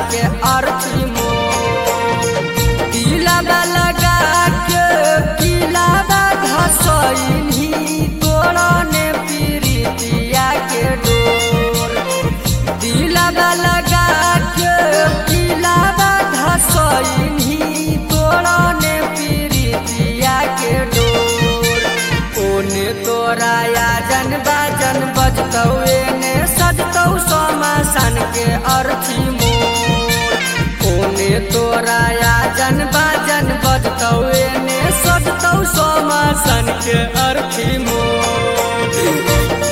के अर्थी मोर दिलवा लगा के किलावा धसैनी तोड़ने प्रीतिया के डोर दिलवा लगा के किलावा धसैनी तोड़ने प्रीतिया के डोर ओने तोरा याजन बाजन बजतौ एने सजतौ समासन के अर्थी मोर ओने तोरा याजन बाजन बजतौ एने सजतौ समासन के अर्थी मोर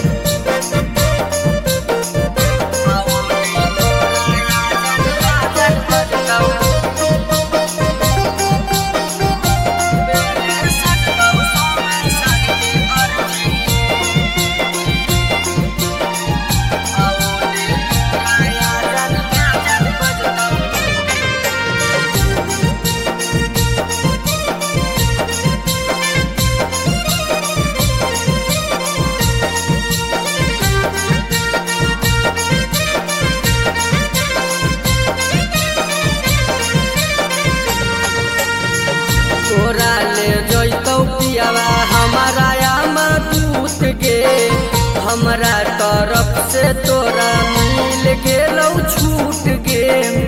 तोरा ले जैतौ पियावा हमारा दूत गे हमरा तरफ से तोरा मिल गेलौ छूट गे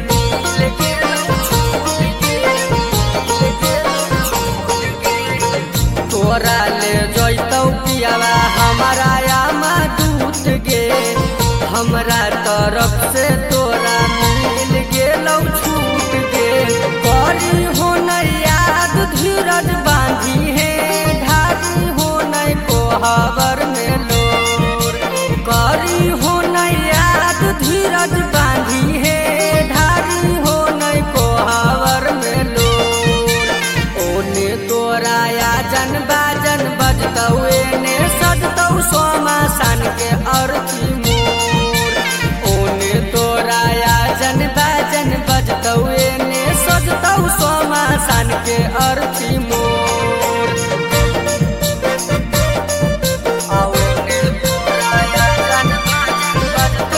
तोरा ले जैतौ पियावा हमारा दूत गे हमरा तरफ से तोरा मिल गेलौ छूट गे करी हो याद धीरज बांधी है ढारी हो नहीं कोहबर में लोर करी हो याद धीरज बांधी है ढारी हो नहीं कोहबर में लोर ओने तोरा याजन बाजन बजतौ एने सजतौ समासन के अर्थी मोर ओने तोरा याजन बाजन बजतौ एने सजतौ समासन के अर्थी मोर ओने तोरा याजन बाजन बजतौ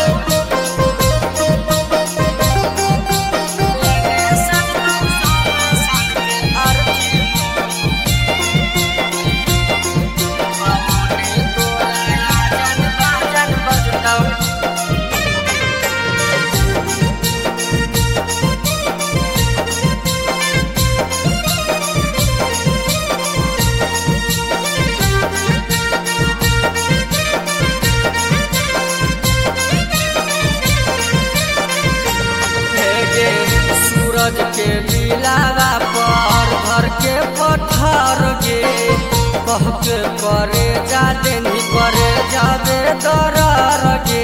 एने सजतौ समासन के अर्थी ओने तोरा याजन बाजन बजतौ सूरज के दिलावा पर भर के पत्थर गे कह के करे जाते नहीं करे जाबे दरार गे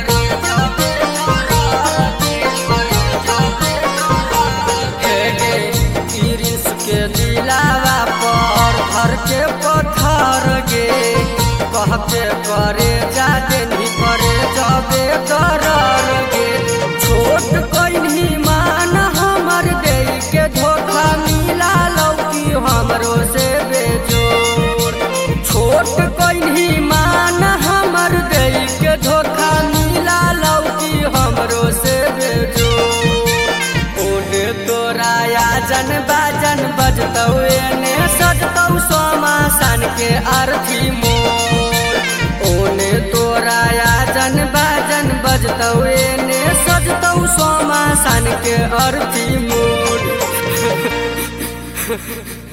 प्रिंस के दिलावा पर भर के पत्थर गे कह के करे जाते नहीं करे जाबे दरार गे छोट कहीं मान हमर दे के धोखा मिला लौकी हमरो से बेजोर छोट कहीं मान हमर दे के धोखा मिला लौकी हमरो से बेजोर ओने तोरा याजन बाजन बजतौ एने सजतौ समासन के अर्थी मोर ओने तोरा याजन बाजन बजतौ एने सजतौ समासन के अर्थी मोर